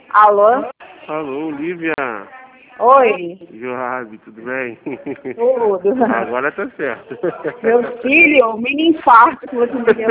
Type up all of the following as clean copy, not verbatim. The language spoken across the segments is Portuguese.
Alô? Alô, Lívia. Oi. Joab, tudo bem? Tudo. Agora tá certo. Meu filho, um mini infarto que você me deu.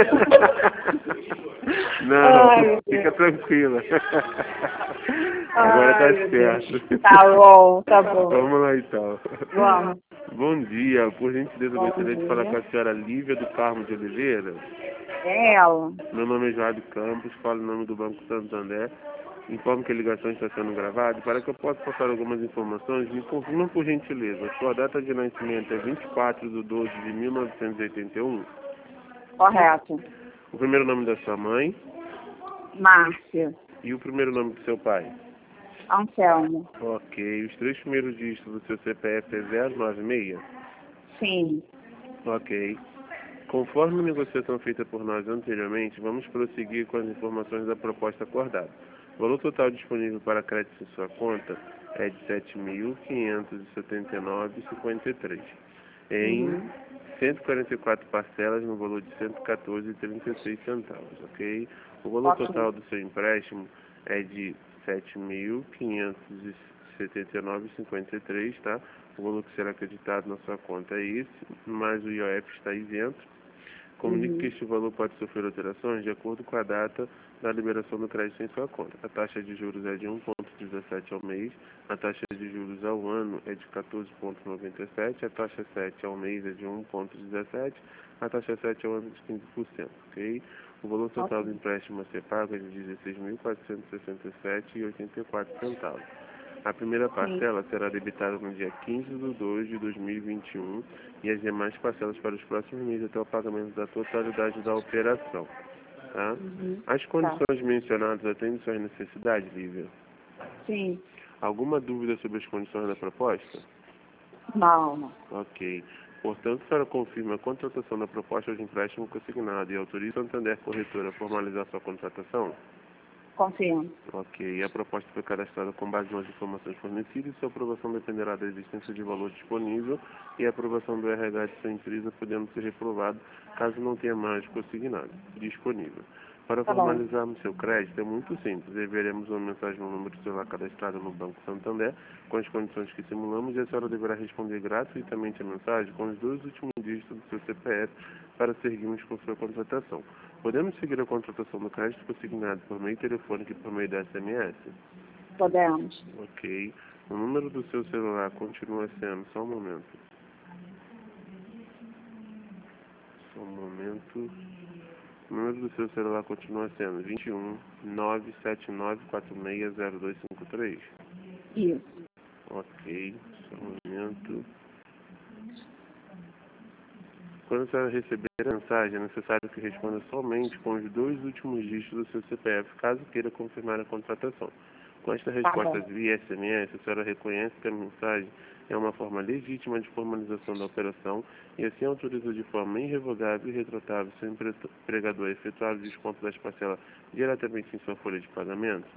Não, Ai, fica tranquila. Ai, Agora tá meu Deus. certo. Tá bom, tá bom. Vamos lá então. Vamos. Bom dia, por gentileza, eu Bom gostaria de falar dia. com a senhora Lívia do Carmo de Oliveira. É ela. Meu nome é Joab Campos, falo em nome do Banco Santander. Informo que a ligação está sendo gravada. Para que eu possa passar algumas informações, me confirma por gentileza. Sua data de nascimento é 24/12/1981. Correto. O primeiro nome da sua mãe Márcia. e o primeiro nome do seu pai. Anselmo. Ok. Os três primeiros dígitos do seu CPF é 096? Sim. Ok. Conforme a negociação feita por nós anteriormente, vamos prosseguir com as informações da proposta acordada. O valor total disponível para crédito em sua conta é de R$ 7.579,53, em 144 parcelas no valor de R$ 114,36, ok? O valor Ok. total do seu empréstimo é de R$ 7.579,53, tá? O valor que será acreditado na sua conta é esse, mas o IOF está isento. Comunique que este valor pode sofrer alterações de acordo com a data da liberação do crédito em sua conta. A taxa de juros é de 1,17 ao mês, a taxa de juros ao ano é de 14,97, a taxa 7 ao mês é de 1,17, a taxa 7 ao ano é de 15%, ok? O valor total do empréstimo a ser pago é de R$ 16.467,84. A primeira parcela será debitada no dia 15/2/2021 e as demais parcelas para os próximos meses até o pagamento da totalidade da operação. Tá? As condições mencionadas atendem suas necessidades, Lívia? Sim. Alguma dúvida sobre as condições da proposta? Não. Ok. Portanto, a senhora confirma a contratação da proposta de empréstimo consignado e autoriza a Santander Corretora a formalizar sua contratação? Confirmo. Ok. A proposta foi cadastrada com base nas informações fornecidas e sua aprovação dependerá da existência de valor disponível e a aprovação do RH de sua empresa, podendo ser reprovado caso não tenha mais consignado disponível. Para Tá bom. formalizarmos seu crédito é muito simples. Enviaremos uma mensagem no número de celular cadastrado no Banco Santander com as condições que simulamos e a senhora deverá responder gratuitamente a mensagem com os dois últimos dígitos do seu CPF para seguirmos com sua contratação. Podemos seguir a contratação do crédito consignado por meio telefônico e por meio da SMS? Podemos. Ok. O número do seu celular continua sendo... Só um momento. Só um momento. O número do seu celular continua sendo 21 979460253. Isso. Ok. Só um momento. Quando a senhora receber a mensagem, é necessário que responda somente com os dois últimos dígitos do seu CPF, caso queira confirmar a contratação. Com esta resposta via SMS, a senhora reconhece que a mensagem é uma forma legítima de formalização da operação e assim autoriza de forma irrevogável e retratável seu empregador a efetuar o desconto das parcelas diretamente em sua folha de pagamento?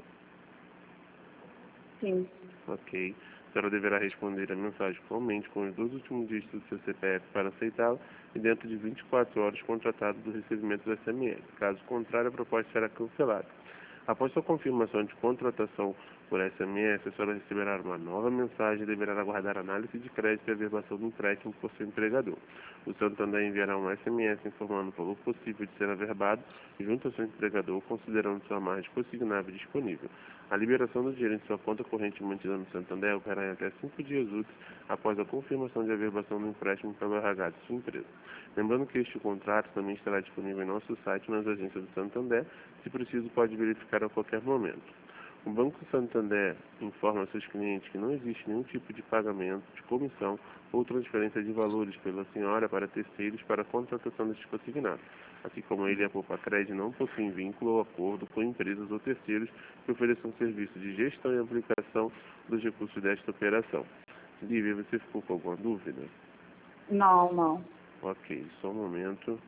Sim. Ok. A senhora deverá responder a mensagem somente com os dois últimos dígitos do seu CPF para aceitá-la e dentro de 24 horas contratado do recebimento do SMS. Caso contrário, a proposta será cancelada. Após sua confirmação de contratação por SMS, a senhora receberá uma nova mensagem e deverá aguardar análise de crédito e averbação do empréstimo por seu empregador. O Santander enviará um SMS informando o valor possível de ser averbado junto ao seu empregador, considerando sua margem consignável disponível. A liberação do dinheiro em sua conta corrente mantida no Santander ocorrerá em até 5 dias úteis após a confirmação de averbação do empréstimo pelo RH de sua empresa. Lembrando que este contrato também estará disponível em nosso site nas agências do Santander. Se preciso, pode verificar a qualquer momento. O Banco Santander informa aos seus clientes que não existe nenhum tipo de pagamento, de comissão ou transferência de valores pela senhora para terceiros para a contratação destes consignados, assim como ele e a Poupa Crédito não possuem vínculo ou acordo com empresas ou terceiros que ofereçam serviço de gestão e aplicação dos recursos desta operação. Lívia, você ficou com alguma dúvida? Não. Ok, só um momento.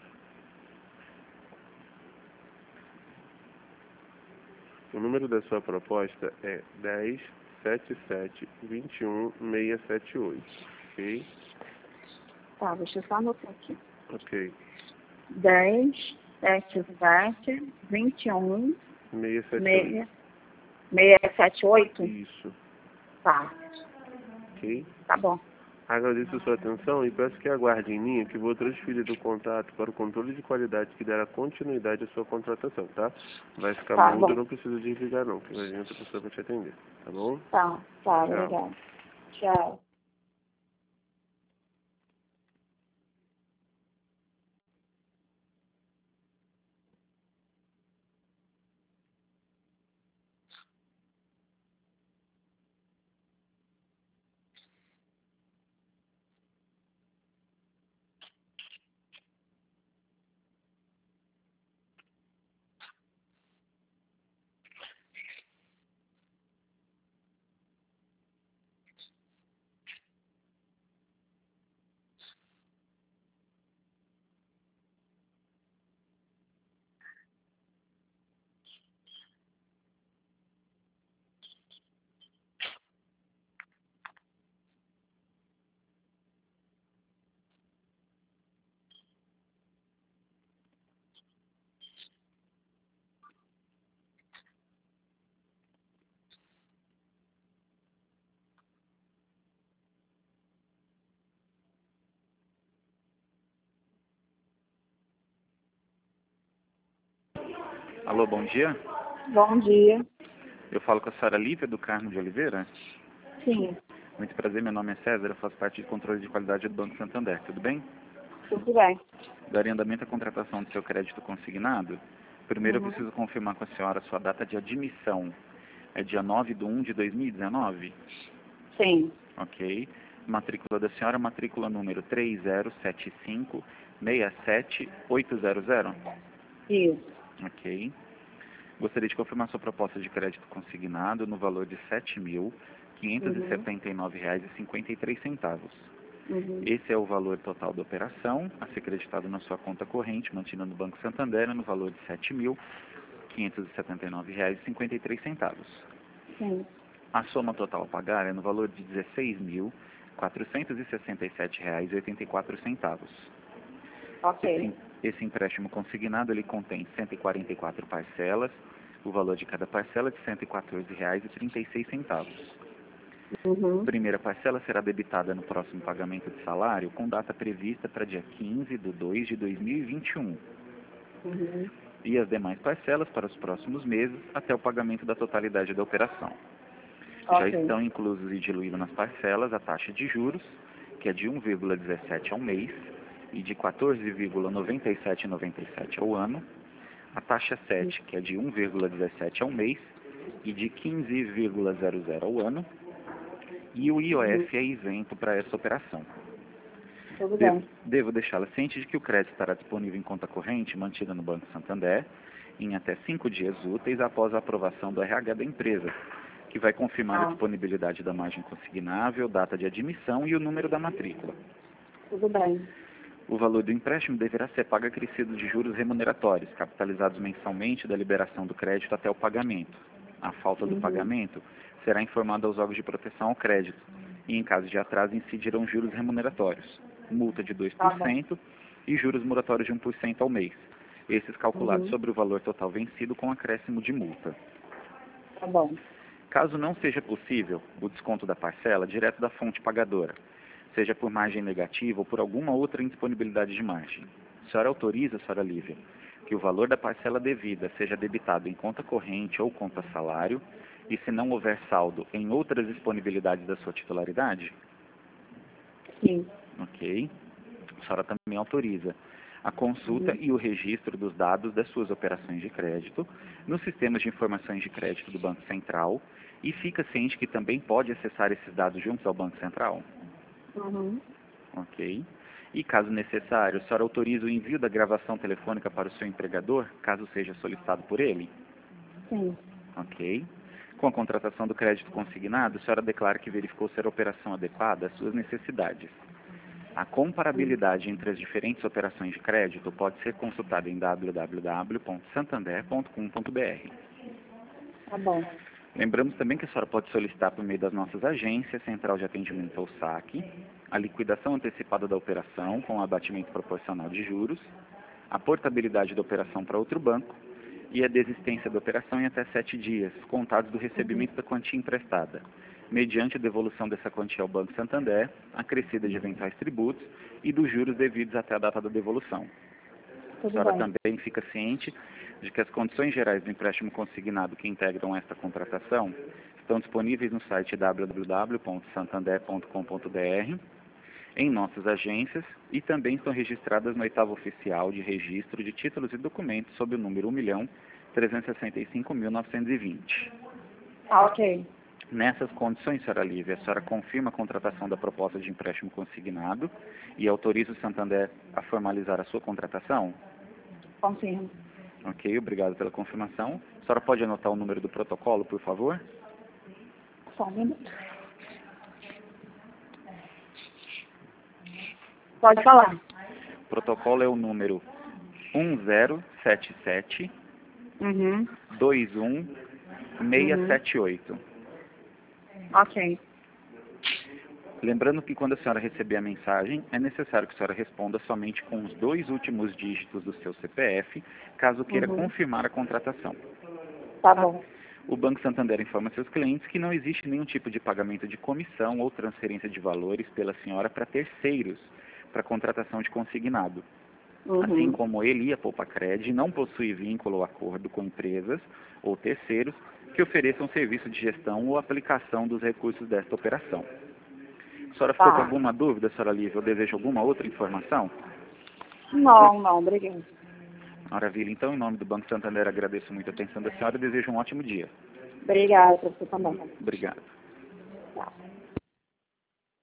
O número da sua proposta é 1077-21678, ok? Tá, deixa eu só anotar aqui. Ok. 10, 77, 21, 678. 678? Isso, Tá, ok? tá bom. Agradeço a sua atenção e peço que aguarde em linha que vou transferir o contato para o controle de qualidade que dará continuidade à sua contratação, tá? Vai ficar Tá mudo, bom. não precisa desligar não, que vai vir outra pessoa para te atender, tá bom? Tá, Tchau. obrigada. Tchau. Alô, bom dia. Bom dia. Eu falo com a senhora Lívia do Carmo de Oliveira. Sim, Muito prazer, meu nome é César, eu faço parte de controle de qualidade do Banco Santander, tudo bem? tudo bem. Daria andamento à contratação do seu crédito consignado. Primeiro eu Uhum. preciso confirmar com a senhora a sua data de admissão. É dia 9/1/2019? Sim, Ok. Matrícula da senhora, matrícula número 307567800. isso. Ok. Gostaria de confirmar sua proposta de crédito consignado no valor de R$ 7.579,53. Uhum. Esse é o valor total da operação a ser creditado na sua conta corrente, mantida no Banco Santander, no valor de R$ 7.579,53. Sim, A soma total a pagar é no valor de R$ 16.467,84. ok. Esse empréstimo consignado ele contém 144 parcelas, o valor de cada parcela é de R$ 114,36. Uhum. Primeira parcela será debitada no próximo pagamento de salário, com data prevista para dia 15/2/2021. Uhum. E as demais parcelas para os próximos meses, até o pagamento da totalidade da operação. Já Ok. estão inclusos e diluídos nas parcelas a taxa de juros, que é de 1,17 ao mês e de 14,9797 ao ano, a taxa 7, que é de 1,17 ao mês e de 15,00 ao ano, e o IOF é isento para essa operação. Tudo bem. Devo deixá-la ciente de que o crédito estará disponível em conta corrente mantida no Banco Santander em até 5 dias úteis após a aprovação do RH da empresa, que vai confirmar a disponibilidade da margem consignável, data de admissão e o número da matrícula. Tudo bem. O valor do empréstimo deverá ser pago acrescido de juros remuneratórios, capitalizados mensalmente da liberação do crédito até o pagamento. A falta do pagamento será informada aos órgãos de proteção ao crédito e, em caso de atraso, incidirão juros remuneratórios, multa de 2% e juros moratórios de 1% ao mês, esses calculados sobre o valor total vencido com acréscimo de multa. Tá bom. Caso não seja possível o desconto da parcela direto da fonte pagadora, seja por margem negativa ou por alguma outra indisponibilidade de margem, a senhora autoriza, senhora Lívia, que o valor da parcela devida seja debitado em conta corrente ou conta salário, e se não houver saldo em outras disponibilidades da sua titularidade? Sim. Ok. A senhora também autoriza a consulta e o registro dos dados das suas operações de crédito nos sistemas de informações de crédito do Banco Central e fica ciente que também pode acessar esses dados juntos ao Banco Central? Uhum. Ok. E, caso necessário, a senhora autoriza o envio da gravação telefônica para o seu empregador, caso seja solicitado por ele? Sim. Ok. Com a contratação do crédito consignado, a senhora declara que verificou ser a operação adequada às suas necessidades. A comparabilidade entre as diferentes operações de crédito pode ser consultada em www.santander.com.br. Tá bom. Lembramos também que a senhora pode solicitar por meio das nossas agências, Central de Atendimento ao Saque, a liquidação antecipada da operação com abatimento proporcional de juros, a portabilidade da operação para outro banco e a desistência da operação em até 7 dias, contados do recebimento da quantia emprestada, mediante a devolução dessa quantia ao Banco Santander, acrescida de eventuais tributos e dos juros devidos até a data da devolução. A Tudo senhora bem. também fica ciente de que as condições gerais do empréstimo consignado que integram esta contratação estão disponíveis no site www.santander.com.br, em nossas agências, e também estão registradas no 8º Oficial de Registro de Títulos e Documentos sob o número 1.365.920. Ok. Nessas condições, senhora Lívia, a senhora confirma a contratação da proposta de empréstimo consignado e autoriza o Santander a formalizar a sua contratação? Confirmo. Ok, obrigado pela confirmação. A senhora pode anotar o número do protocolo, por favor? Só um minuto. Pode falar. O protocolo é o número 1077 Uhum. 21678. Ok. Lembrando que quando a senhora receber a mensagem, é necessário que a senhora responda somente com os 2 últimos dígitos do seu CPF, caso queira confirmar a contratação. Tá bom. O Banco Santander informa seus clientes que não existe nenhum tipo de pagamento de comissão ou transferência de valores pela senhora para terceiros, para contratação de consignado. Assim como ele e a Poupacred não possui vínculo ou acordo com empresas ou terceiros que ofereçam serviço de gestão ou aplicação dos recursos desta operação. A senhora ficou com alguma dúvida, senhora Lívia, ou deseja alguma outra informação? Não, obrigado. Maravilha. Então, em nome do Banco Santander, agradeço muito a atenção da senhora e desejo um ótimo dia. Obrigada, para você também. Obrigado. Tchau.